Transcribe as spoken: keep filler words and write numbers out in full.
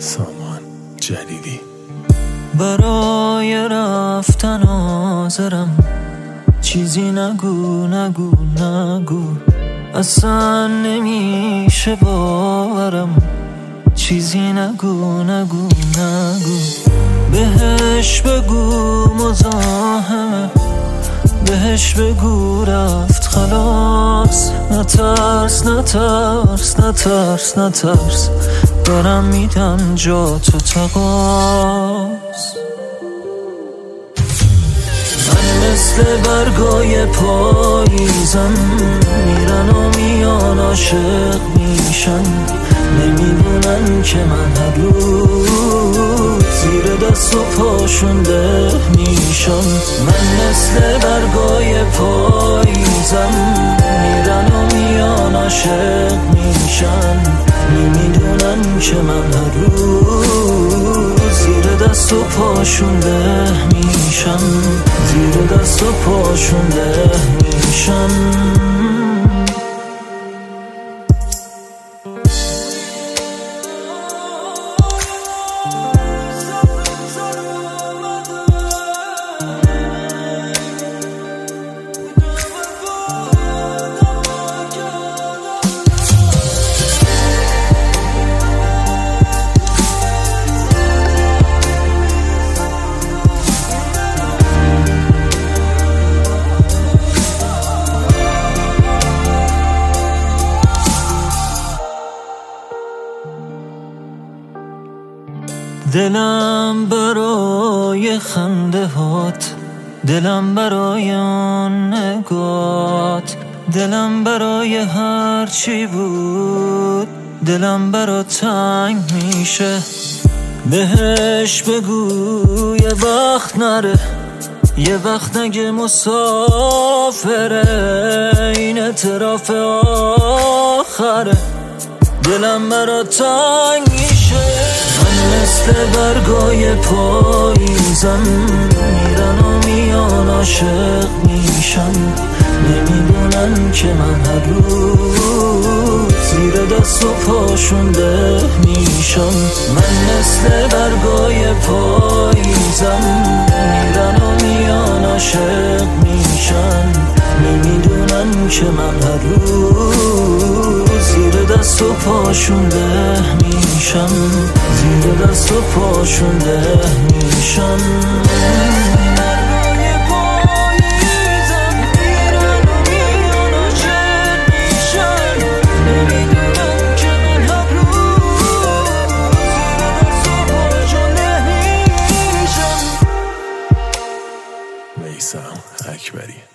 سامان جلیلی. برای رفتن حاضرم، چیزی نگو نگو نگو، اصلا نمیشه باورم، چیزی نگو نگو نگو. بهش بگو مزاحمه، بهش بگو رفت خلاص. نترس نترس نترس نترس، دارم میدم جا تو تقاس. من مثل برگای پاییزم، میرن و میان عاشق میشن، نمیدونن که من هر روز زیر دست و پاشون ده میشم. من مثل برگای پاییزم، میرن و میان عاشق میشن، نمیدونن که من هر روز زیر دست و پاشون ده میشم، زیر دست و پاشون ده میشم. دلم برای خنده هات، دلم برای آن نگات، دلم برای هر چی بود، دلم برا تنگ میشه. بهش بگو یه وقت نره، یه وقت نگه مسافره، این اعتراف آخره، دلم برا تنگ میشه. من مثل برگای پاییزم، میرن و میان عاشق میشن، نمیدونن که من هر روز زیر دست و پاشون ده میشم. من مثل برگای پاییزم، میرن و میان عاشق میشن، نمیدونن که من هر روز زیر دست و پاشون ده میشم، زیر دست و پاشون ده میشم. میثم اکبری.